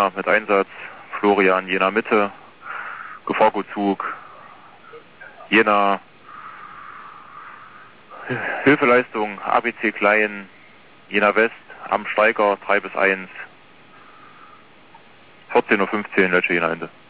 Jena mit Einsatz, Florian, Jena Mitte, Gefahrgutzug, Jena, Hilfeleistung, ABC Klein, Jena West, am Steiger, 3 bis 1, 14:15 Uhr, Lösche Jena Ende.